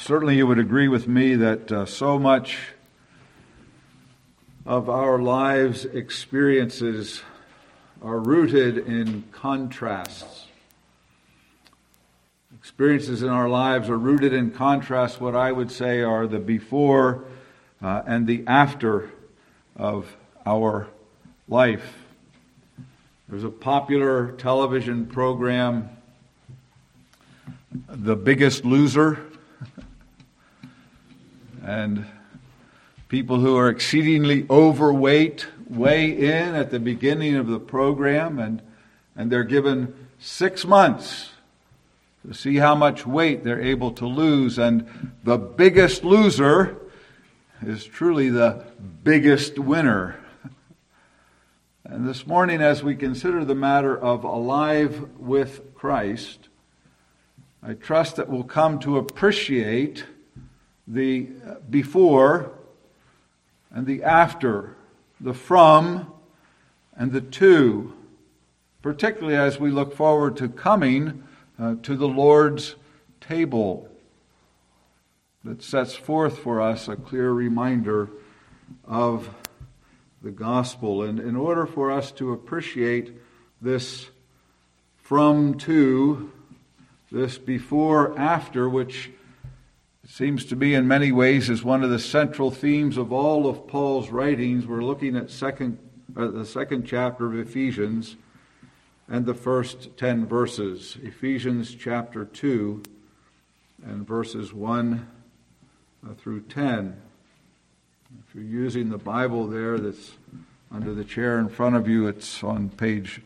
Certainly you would agree with me that so much of our lives' experiences are rooted in contrasts. Experiences in our lives are rooted in contrasts, what I would say are the before and the after of our life. There's a popular television program, The Biggest Loser, and people who are exceedingly overweight weigh in at the beginning of the program, and they're given 6 months to see how much weight they're able to lose. And the biggest loser is truly the biggest winner. And this morning, as we consider the matter of alive with Christ, I trust that we'll come to appreciate the before and the after, the from and the to, particularly as we look forward to coming to the Lord's table that sets forth for us a clear reminder of the gospel. And in order for us to appreciate this from to, this before after, which seems to be in many ways is one of the central themes of all of Paul's writings, we're looking at the second chapter of Ephesians and the first 10 verses. Ephesians chapter 2 and verses 1 through 10. If you're using the Bible there that's under the chair in front of you, it's on page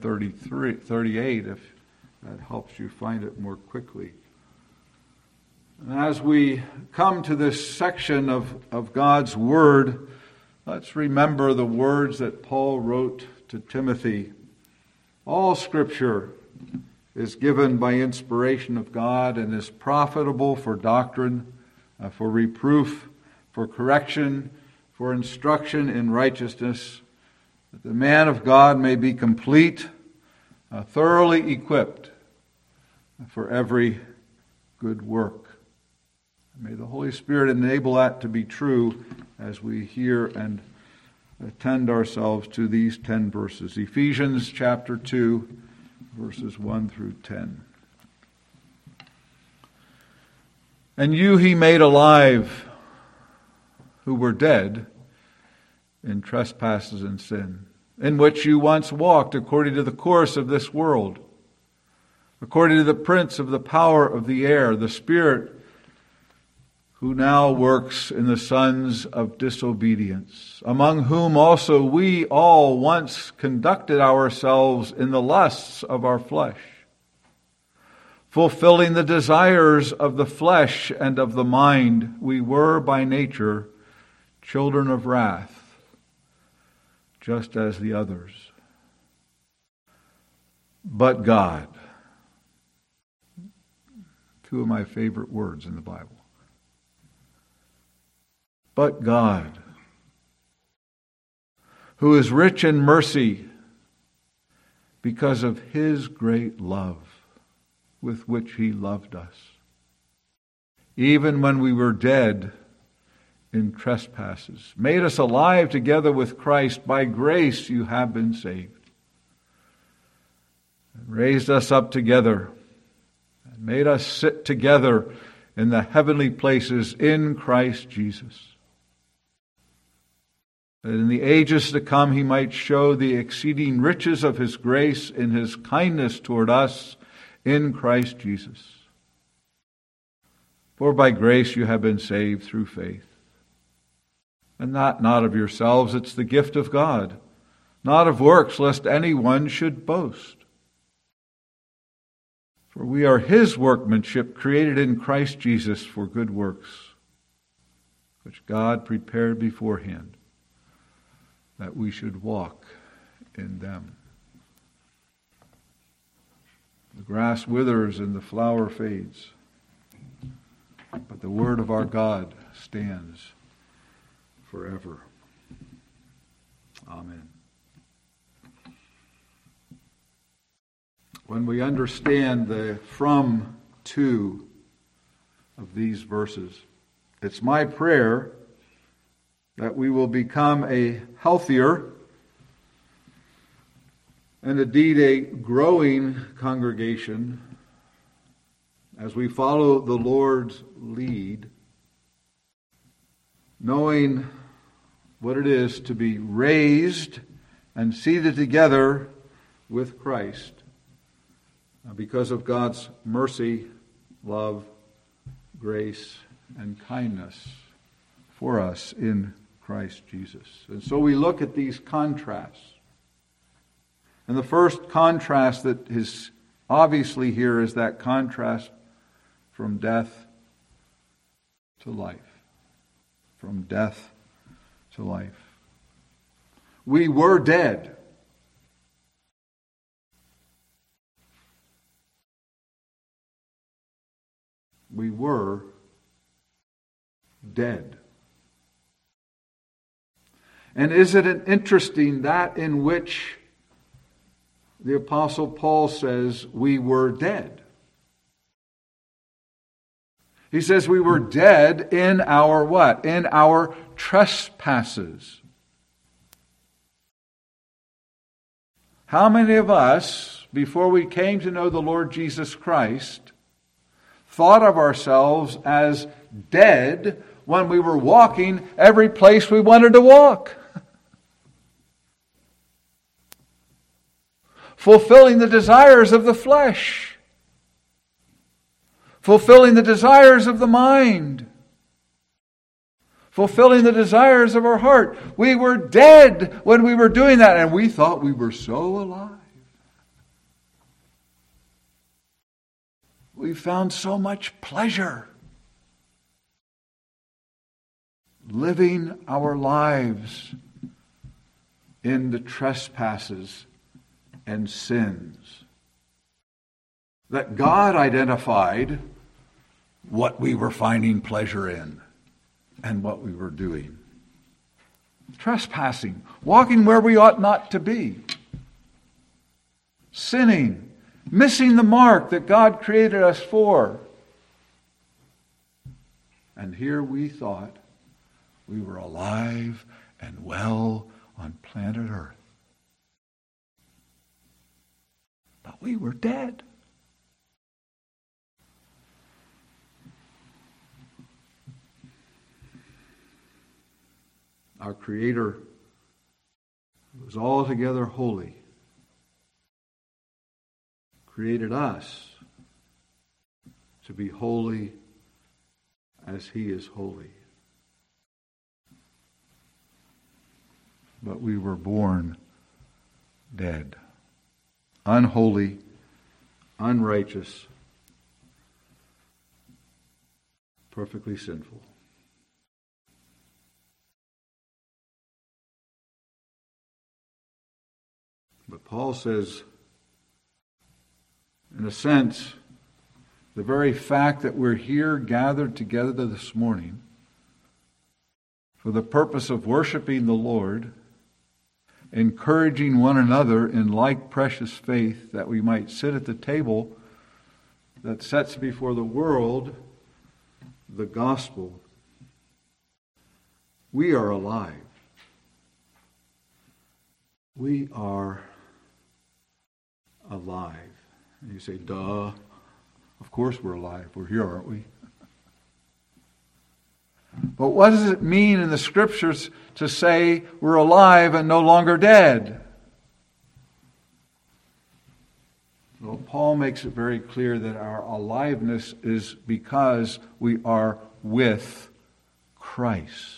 1038, if that helps you find it more quickly. And as we come to this section of God's Word, let's remember the words that Paul wrote to Timothy. All Scripture is given by inspiration of God and is profitable for doctrine, for reproof, for correction, for instruction in righteousness, that the man of God may be complete, thoroughly equipped for every good work. May the Holy Spirit enable that to be true as we hear and attend ourselves to these 10 verses. Ephesians chapter 2, verses 1 through 10. And you he made alive who were dead in trespasses and sin, in which you once walked according to the course of this world, according to the prince of the power of the air, the spirit who now works in the sons of disobedience, among whom also we all once conducted ourselves in the lusts of our flesh, fulfilling the desires of the flesh and of the mind. We were by nature children of wrath, just as the others. But God, two of my favorite words in the Bible. But God, who is rich in mercy because of his great love with which he loved us, even when we were dead in trespasses, made us alive together with Christ. By grace you have been saved, and raised us up together, and made us sit together in the heavenly places in Christ Jesus, that in the ages to come he might show the exceeding riches of his grace in his kindness toward us in Christ Jesus. For by grace you have been saved through faith. And not of yourselves, it's the gift of God, not of works, lest anyone should boast. For we are his workmanship, created in Christ Jesus for good works, which God prepared beforehand, that we should walk in them. The grass withers and the flower fades, but the word of our God stands forever. Amen. When we understand the from to, of these verses. It's my prayer that we will become a healthier and indeed a growing congregation as we follow the Lord's lead, knowing what it is to be raised and seated together with Christ because of God's mercy, love, grace, and kindness for us in Christ Jesus. And so we look at these contrasts. And the first contrast that is obviously here is that contrast from death to life. From death to life. We were dead. We were dead. And isn't it interesting that in which the Apostle Paul says we were dead? He says we were dead in our what? In our trespasses. How many of us, before we came to know the Lord Jesus Christ, thought of ourselves as dead when we were walking every place we wanted to walk? Fulfilling the desires of the flesh. Fulfilling the desires of the mind. Fulfilling the desires of our heart. We were dead when we were doing that, and we thought we were so alive. We found so much pleasure living our lives in the trespasses and sins that God identified what we were finding pleasure in and what we were doing. Trespassing, walking where we ought not to be, sinning, missing the mark that God created us for. And here we thought we were alive and well on planet Earth. But we were dead. Our Creator was altogether holy, created us to be holy as He is holy. But we were born dead, unholy, unrighteous, perfectly sinful. But Paul says, in a sense, the very fact that we're here gathered together this morning for the purpose of worshiping the Lord, encouraging one another in like precious faith, that we might sit at the table that sets before the world the gospel. We are alive. We are alive. And you say, duh. Of course we're alive. We're here, aren't we? But what does it mean in the Scriptures to say we're alive and no longer dead? Well, Paul makes it very clear that our aliveness is because we are with Christ.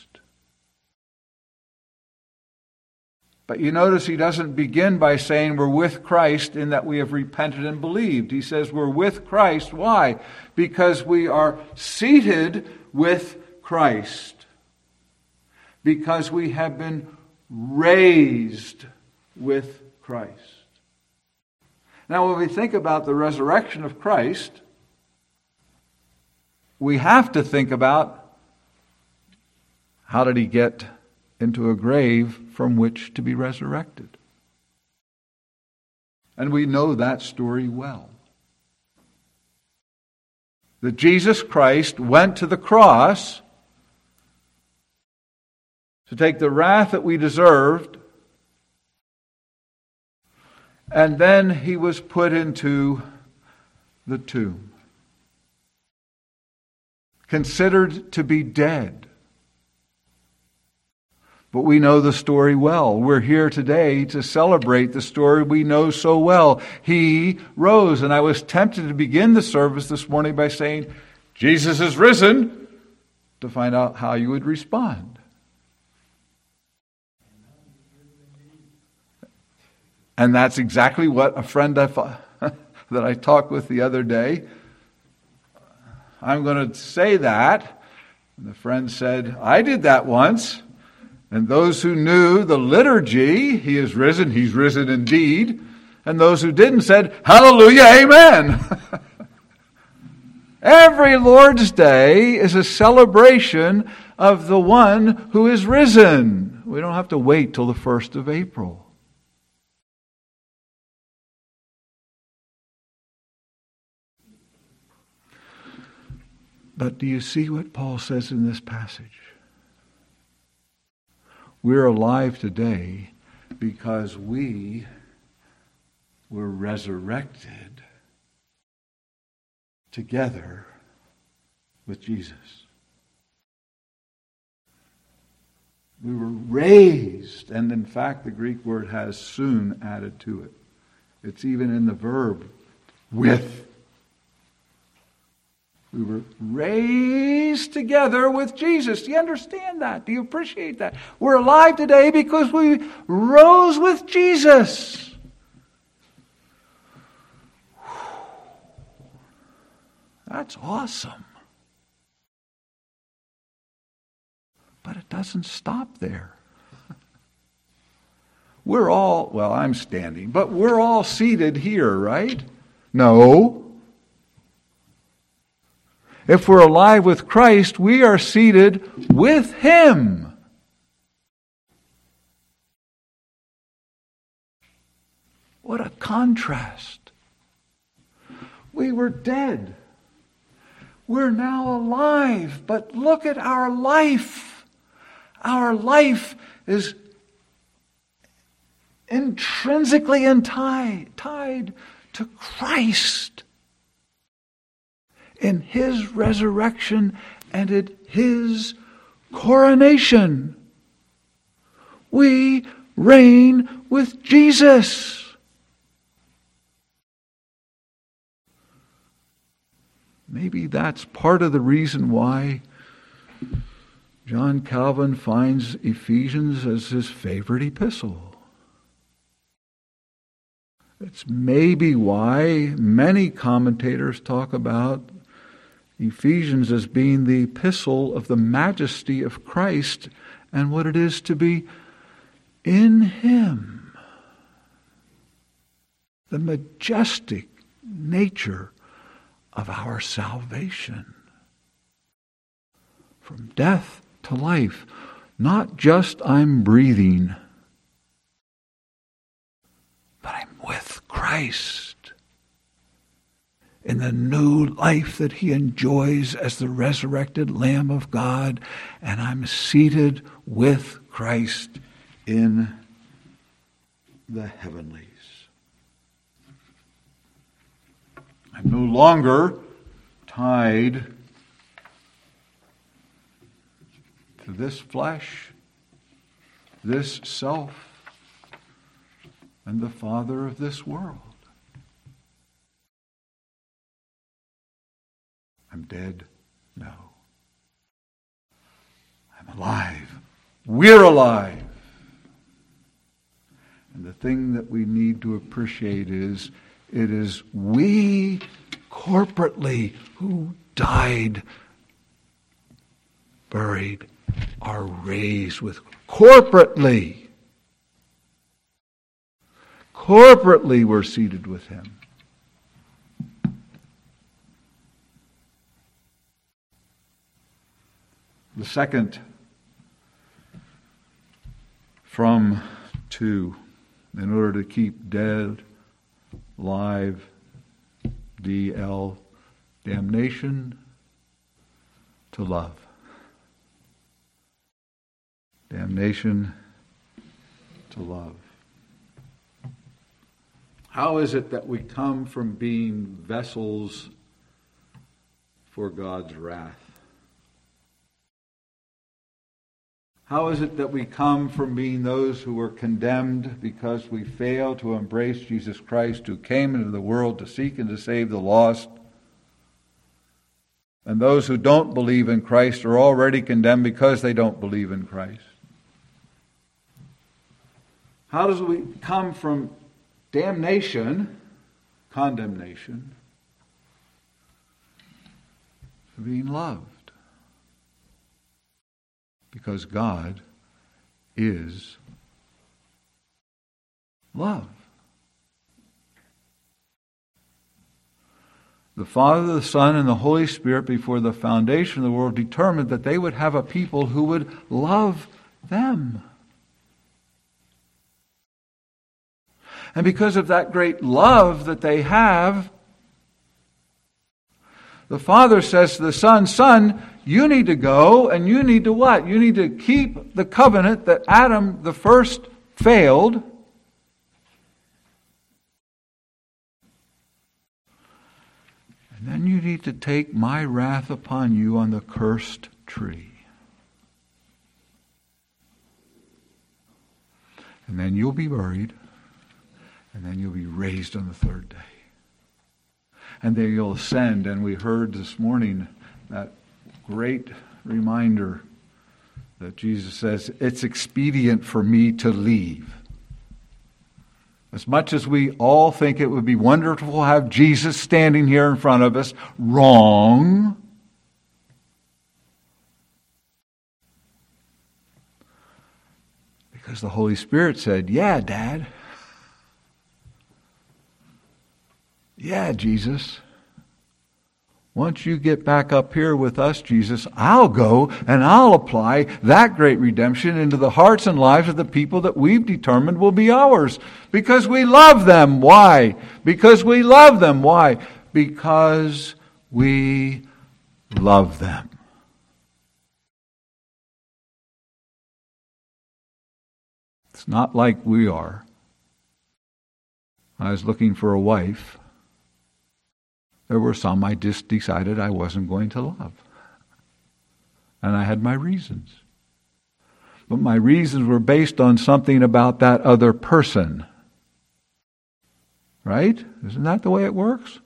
But you notice he doesn't begin by saying we're with Christ in that we have repented and believed. He says we're with Christ. Why? Because we are seated with Christ. Because we have been raised with Christ. Now, when we think about the resurrection of Christ, we have to think about how did he get into a grave from which to be resurrected. And we know that story well. that Jesus Christ went to the cross to take the wrath that we deserved, and then he was put into the tomb, considered to be dead. But we know the story well. We're here today to celebrate the story we know so well. He rose, and I was tempted to begin the service this morning by saying, Jesus is risen, to find out how you would respond. And that's exactly what a friend that I talked with the other day, I'm going to say that. And the friend said, I did that once. And those who knew the liturgy, he is risen, he's risen indeed. And those who didn't said, hallelujah, amen. Every Lord's Day is a celebration of the one who is risen. We don't have to wait till the 1st of April. But do you see what Paul says in this passage? We're alive today because we were resurrected together with Jesus. We were raised, and in fact the Greek word has soon added to it. It's even in the verb, with. We were raised together with Jesus. Do you understand that? Do you appreciate that? We're alive today because we rose with Jesus. That's awesome. But it doesn't stop there. We're all, well, I'm standing, but we're all seated here, right? No. If we're alive with Christ, we are seated with Him. What a contrast. We were dead. We're now alive. But look at our life. Our life is intrinsically tied to Christ. In His resurrection and in His coronation. We reign with Jesus. Maybe that's part of the reason why John Calvin finds Ephesians as his favorite epistle. It's maybe why many commentators talk about Ephesians as being the epistle of the majesty of Christ and what it is to be in Him. The majestic nature of our salvation. From death to life. Not just I'm breathing, but I'm with Christ. In the new life that He enjoys as the resurrected Lamb of God, and I'm seated with Christ in the heavenlies. I'm no longer tied to this flesh, this self, and the father of this world. I'm dead? No. I'm alive. We're alive. And the thing that we need to appreciate is, it is we corporately who died, buried, are raised with. Corporately. Corporately we're seated with Him. The second from 2, in order to keep dead, live, DL, Damnation to love. Damnation to love. How is it that we come from being vessels for God's wrath? How is it that we come from being those who were condemned because we fail to embrace Jesus Christ, who came into the world to seek and to save the lost? And those who don't believe in Christ are already condemned because they don't believe in Christ. How does we come from damnation, condemnation, to being loved? Because God is love. The Father, the Son, and the Holy Spirit, before the foundation of the world, determined that they would have a people who would love them. And because of that great love that they have, the Father says to the Son, Son, you need to go and you need to what? You need to keep the covenant that Adam the first failed. And then you need to take my wrath upon you on the cursed tree. And then you'll be buried. And then you'll be raised on the third day. And then you'll ascend. And we heard this morning that great reminder that Jesus says, it's expedient for me to leave. As much as we all think it would be wonderful to have Jesus standing here in front of us, wrong. Because the Holy Spirit said, yeah, Dad. Yeah, Jesus. Once you get back up here with us, Jesus, I'll go and I'll apply that great redemption into the hearts and lives of the people that we've determined will be ours. Because we love them. Why? Because we love them. Why? Because we love them. It's not like we are. I was looking for a wife. There were some I just decided I wasn't going to love. And I had my reasons. But my reasons were based on something about that other person. Right? Isn't that the way it works?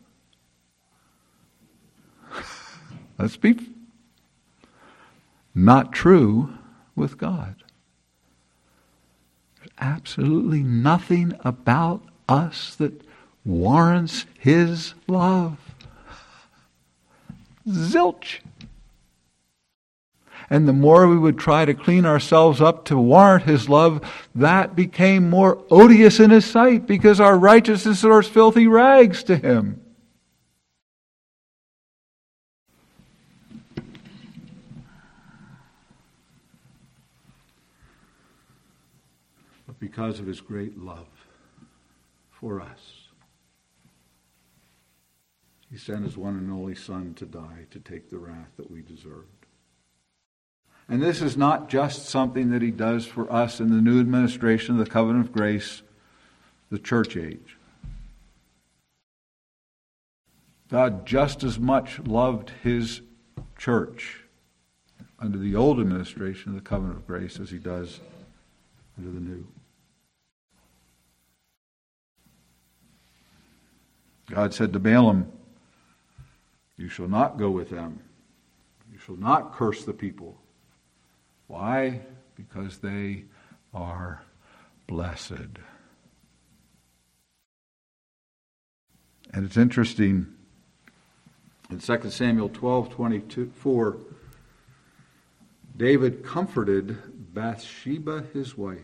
Let's be not true with God. There's absolutely nothing about us that warrants His love. Zilch. And the more we would try to clean ourselves up to warrant His love, that became more odious in His sight because our righteousness are as filthy rags to Him. But because of His great love for us, He sent His one and only Son to die to take the wrath that we deserved. And this is not just something that He does for us in the new administration of the covenant of grace, the church age. God just as much loved His church under the old administration of the covenant of grace as He does under the new. God said to Balaam, you shall not go with them. You shall not curse the people. Why? Because they are blessed. And it's interesting, in 2 Samuel 12:24, David comforted Bathsheba, his wife,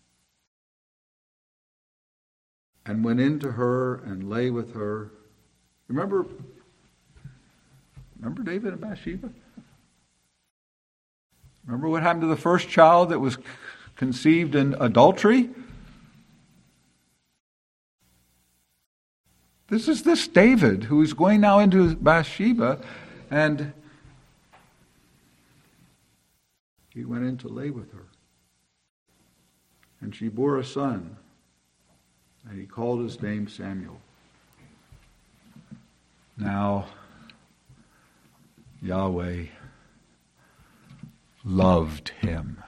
and went into her and lay with her. Remember David and Bathsheba? Remember what happened to the first child that was conceived in adultery? This is this David who is going now into Bathsheba, and he went in to lay with her. And she bore a son, and he called his name Samuel. Now, Yahweh loved him.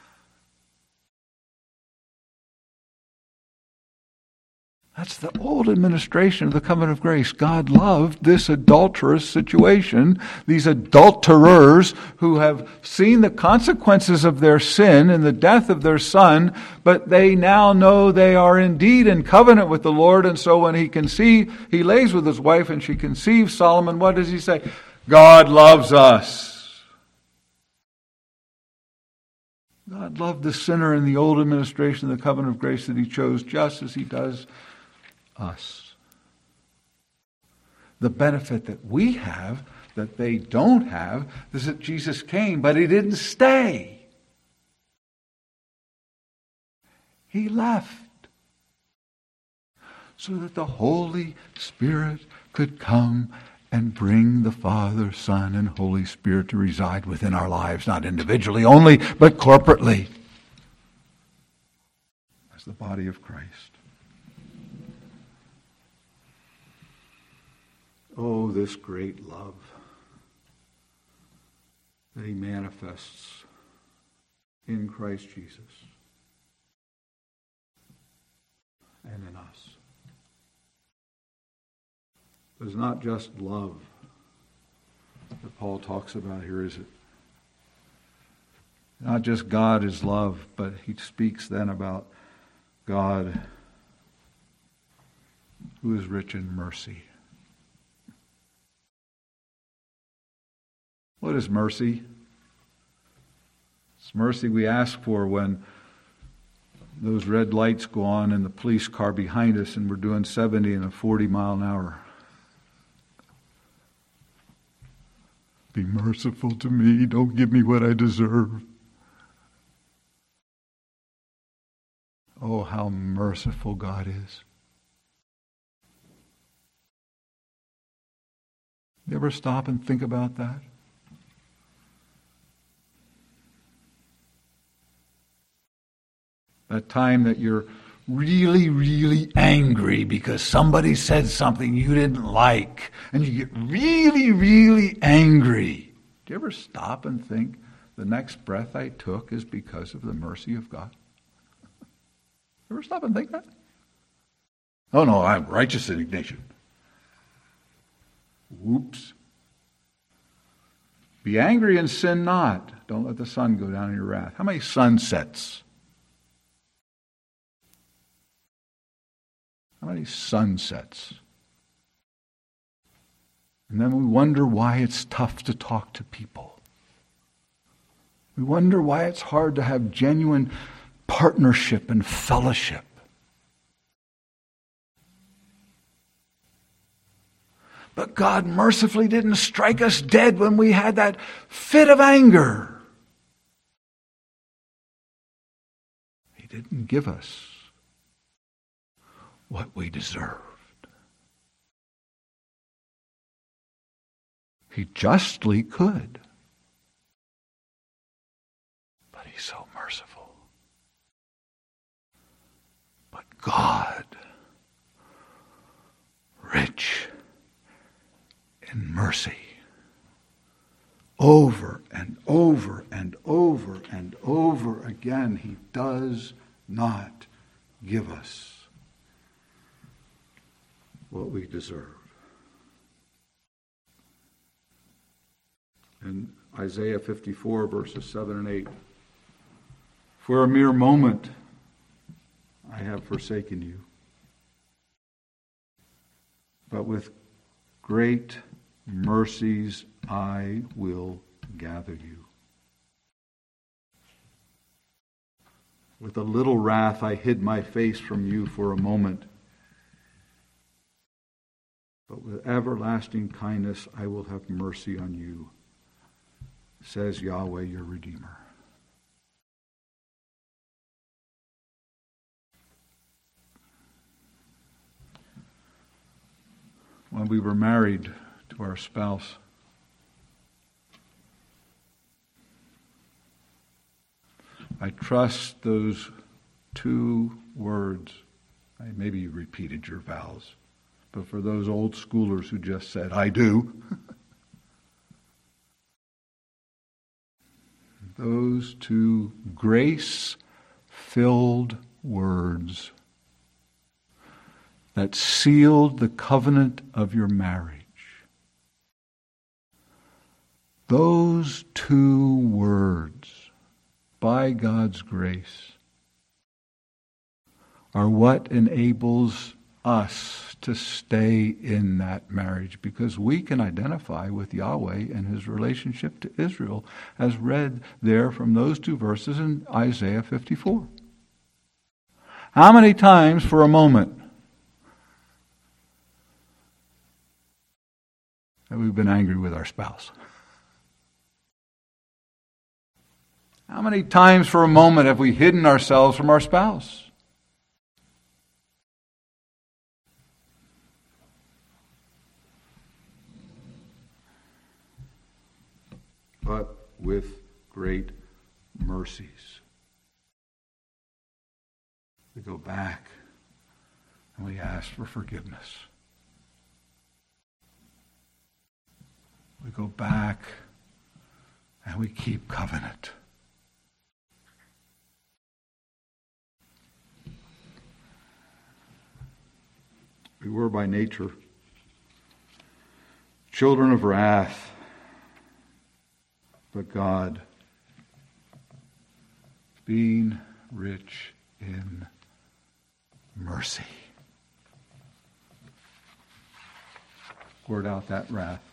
That's the old administration of the covenant of grace. God loved this adulterous situation, these adulterers who have seen the consequences of their sin in the death of their son, but they now know they are indeed in covenant with the Lord, and so when he lays with his wife and she conceives Solomon, what does he say? God loves us. God loved the sinner in the old administration of the covenant of grace that he chose, just as he does us. The benefit that we have, that they don't have, is that Jesus came, but he didn't stay. He left so that the Holy Spirit could come and bring the Father, Son, and Holy Spirit to reside within our lives, not individually only, but corporately, as the body of Christ. Oh, this great love that he manifests in Christ Jesus and in us. It's not just love that Paul talks about here, is it? Not just God is love, but he speaks then about God who is rich in mercy. What is mercy? It's mercy we ask for when those red lights go on in the police car behind us and we're doing 70 and a 40 mile an hour. Be merciful to me. Don't give me what I deserve. Oh, how merciful God is. You ever stop and think about that? That time that you're really, really angry because somebody said something you didn't like, and you get really, really angry. Do you ever stop and think, the next breath I took is because of the mercy of God? You ever stop and think that? Oh no, I'm righteous indignation. Whoops. Be angry and sin not. Don't let the sun go down in your wrath. How many sunsets? How many sunsets? And then we wonder why it's tough to talk to people. We wonder why it's hard to have genuine partnership and fellowship. But God mercifully didn't strike us dead when we had that fit of anger. He didn't give us what we deserved. He justly could, but he's so merciful. But God, rich in mercy, over and over and over and over again, he does not give us what we deserve. In Isaiah 54, verses 7 and 8, for a mere moment I have forsaken you, but with great mercies I will gather you. With a little wrath I hid my face from you for a moment, but with everlasting kindness I will have mercy on you, says Yahweh your Redeemer. when we were married to our spouse. I trust those 2 words. Maybe you repeated your vows, but for those old schoolers who just said, I do, those 2 grace-filled words that sealed the covenant of your marriage. Those 2 words, by God's grace, are what enables us to stay in that marriage, because we can identify with Yahweh and his relationship to Israel as read there from those 2 verses in Isaiah 54. How many times for a moment have we been angry with our spouse? How many times for a moment have we hidden ourselves from our spouse? But with great mercies, we go back and we ask for forgiveness. We go back and we keep covenant. We were by nature children of wrath, but God, being rich in mercy, poured out that wrath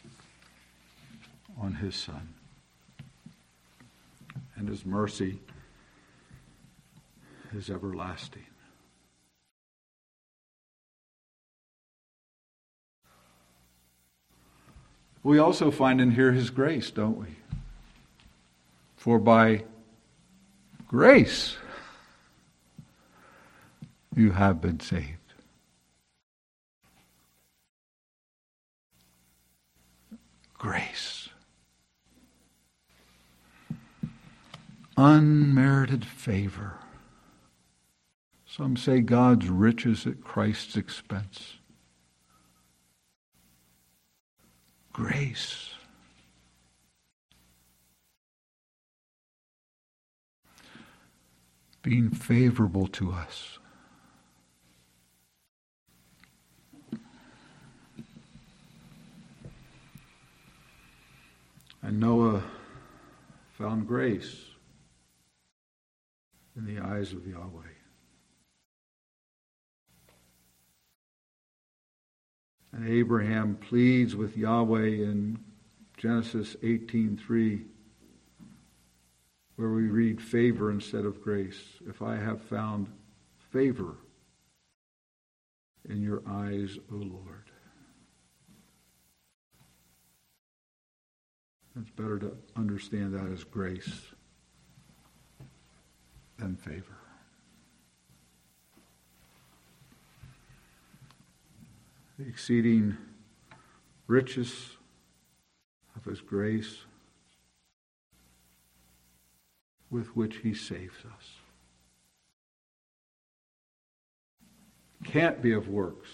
on his Son. And his mercy is everlasting. We also find in here his grace, don't we? For by grace you have been saved. Grace. Unmerited favor. Some say God's riches at Christ's expense. Grace. Being favorable to us. And Noah found grace in the eyes of Yahweh. And Abraham pleads with Yahweh in Genesis 18:3, where we read favor instead of grace. If I have found favor in your eyes, O Lord. It's better to understand that as grace than favor. The exceeding riches of his grace with which he saves us. Can't be of works,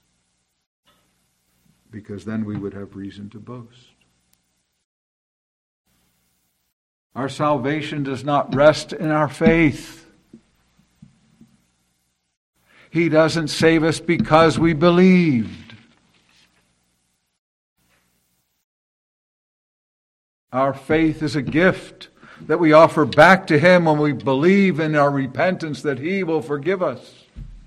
because then we would have reason to boast. Our salvation does not rest in our faith. He doesn't save us because we believed. Our faith is a gift that we offer back to him when we believe in our repentance that he will forgive us.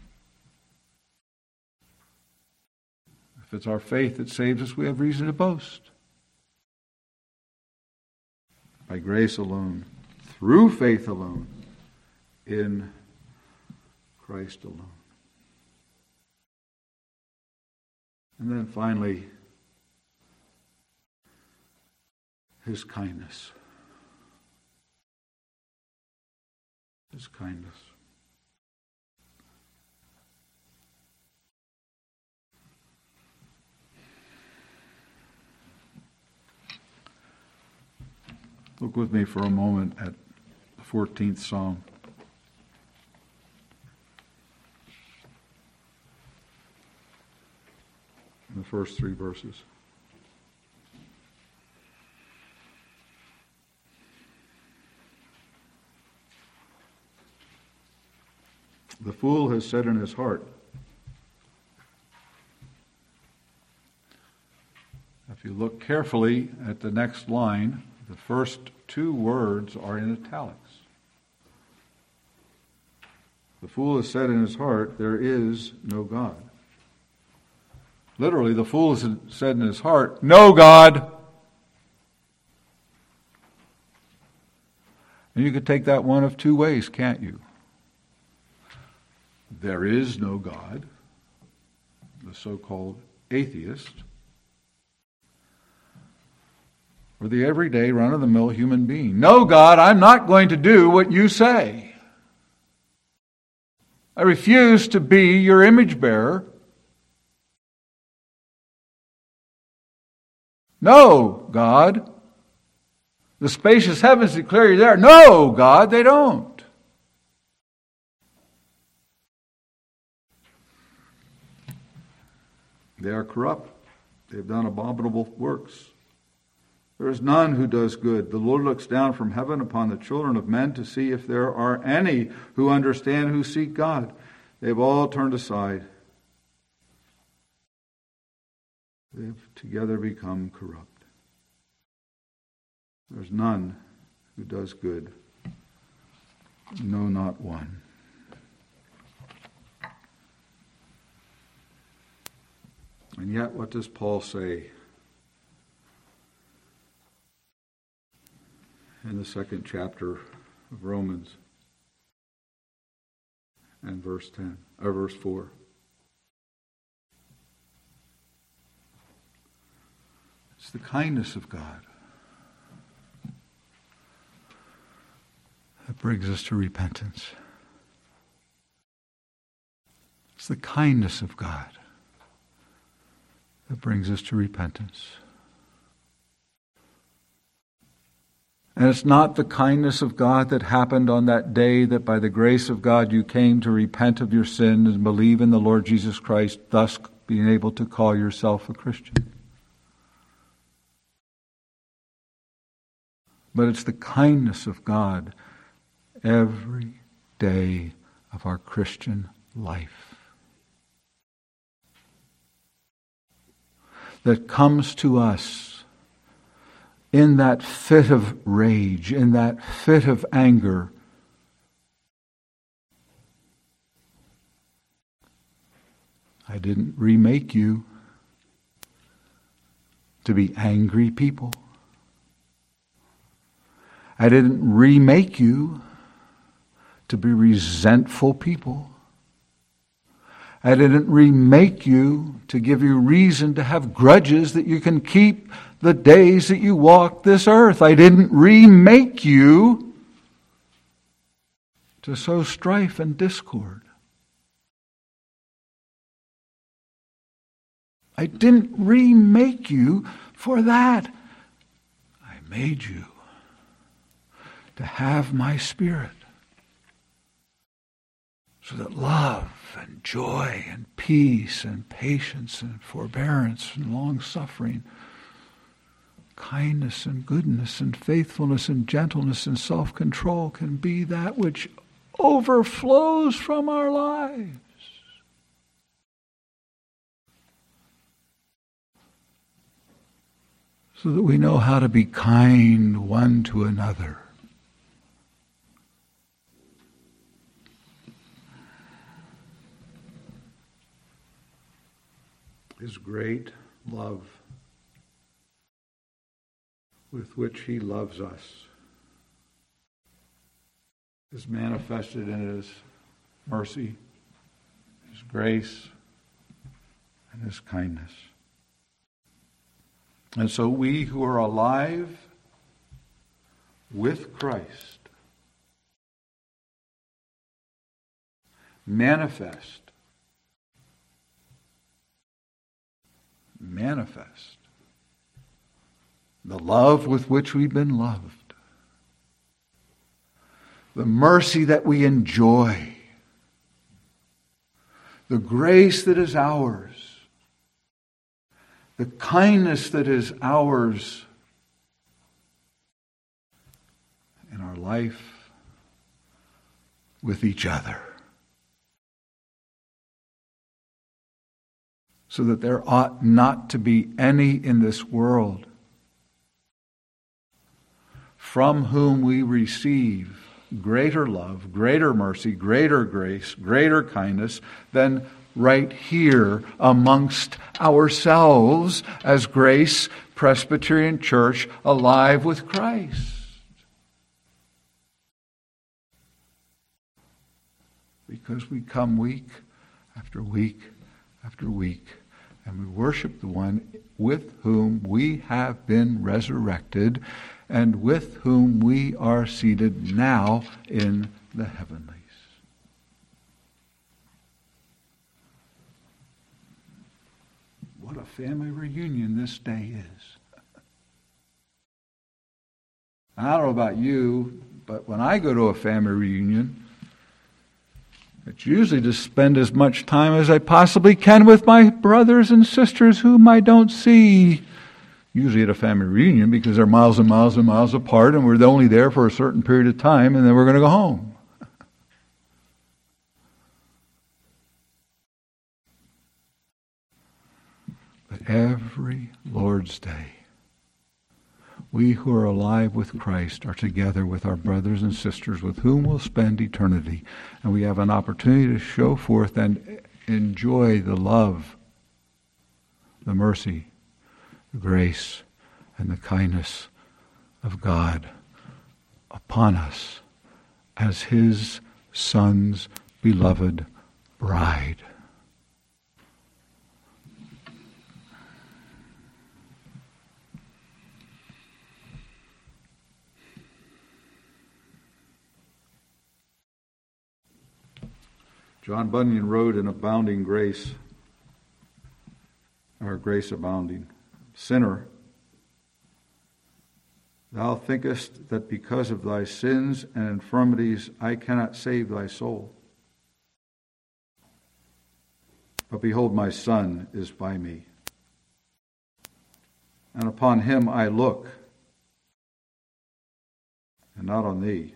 If it's our faith that saves us, we have reason to boast. By grace alone, through faith alone, in Christ alone. And then finally, his kindness. His kindness. Look with me for a moment at the 14th Psalm. The first 3 verses. The fool has said in his heart. If you look carefully at the next line, the first 2 words are in italics. The fool has said in his heart, there is no God. Literally, the fool has said in his heart, no God. And you could take that one of 2 ways, can't you? There is no God, the so-called atheist, or the everyday run-of-the-mill human being. No, God, I'm not going to do what you say. I refuse to be your image bearer. No, God. The spacious heavens declare you there. No, God, they don't. They are corrupt. They've done abominable works. There is none who does good. The Lord looks down from heaven upon the children of men to see if there are any who understand, who seek God. They've all turned aside. They've together become corrupt. There's none who does good. No, not one. And yet, what does Paul say in the 2nd chapter of Romans and verse 4? It's the kindness of God that brings us to repentance. It's the kindness of God that brings us to repentance. And it's not the kindness of God that happened on that day that by the grace of God you came to repent of your sin and believe in the Lord Jesus Christ, thus being able to call yourself a Christian. But it's the kindness of God every day of our Christian life that comes to us in that fit of rage, in that fit of anger. I didn't remake you to be angry people. I didn't remake you to be resentful people. I didn't remake you to give you reason to have grudges that you can keep the days that you walk this earth. I didn't remake you to sow strife and discord. I didn't remake you for that. I made you to have my Spirit, so that love and joy and peace and patience and forbearance and long-suffering, kindness and goodness and faithfulness and gentleness and self-control can be that which overflows from our lives. So that we know how to be kind one to another. His great love with which he loves us is manifested in his mercy, his grace, and his kindness. And so we who are alive with Christ manifest the love with which we've been loved. the mercy that we enjoy, the grace that is ours, the kindness that is ours in our life with each other. So that there ought not to be any in this world from whom we receive greater love, greater mercy, greater grace, greater kindness than right here amongst ourselves as Grace Presbyterian Church, alive with Christ. Because we come week after week after week, and we worship the one with whom we have been resurrected and with whom we are seated now in the heavenlies. What a family reunion this day is. I don't know about you, but when I go to a family reunion, it's usually to spend as much time as I possibly can with my brothers and sisters whom I don't see usually at a family reunion because they're miles and miles and miles apart and we're only there for a certain period of time and then we're going to go home. But every Lord's Day, we who are alive with Christ are together with our brothers and sisters with whom we'll spend eternity. And we have an opportunity to show forth and enjoy the love, the mercy, the grace, and the kindness of God upon us as His Son's beloved bride. John Bunyan wrote in Abounding Grace, or Grace Abounding, Sinner, thou thinkest that because of thy sins and infirmities I cannot save thy soul. But behold, my Son is by me, and upon him I look, and not on thee,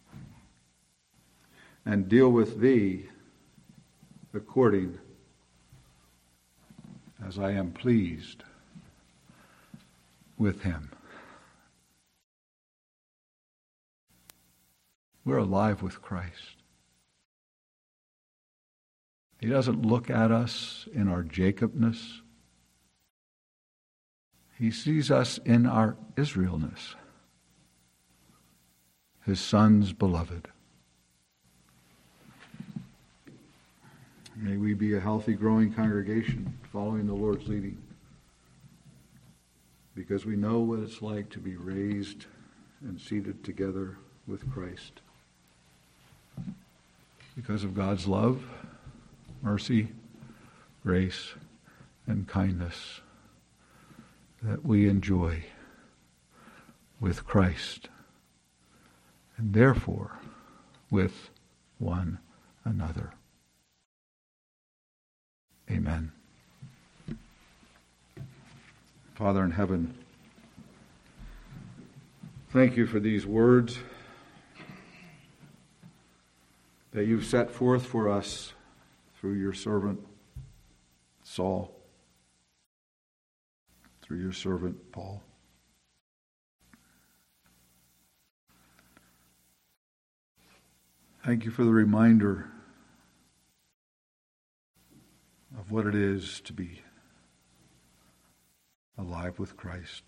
and deal with thee according as I am pleased with him. We're alive with Christ. He doesn't look at us in our Jacobness. He sees us in our Israelness, His Son's beloved. May we be a healthy, growing congregation following the Lord's leading, because we know what it's like to be raised and seated together with Christ. Because of God's love, mercy, grace, and kindness that we enjoy with Christ, and therefore with one another. Amen. Father in heaven, thank you for these words that you've set forth for us through your servant Saul, through your servant Paul. Thank you for the reminder of what it is to be alive with Christ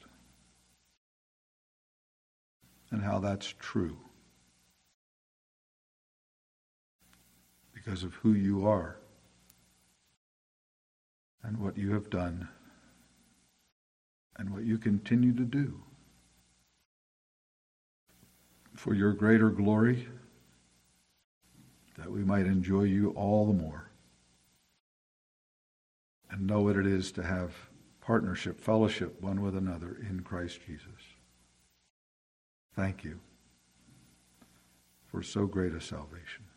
and how that's true because of who you are and what you have done and what you continue to do for your greater glory, that we might enjoy you all the more and know what it is to have partnership, fellowship one with another in Christ Jesus. Thank you for so great a salvation.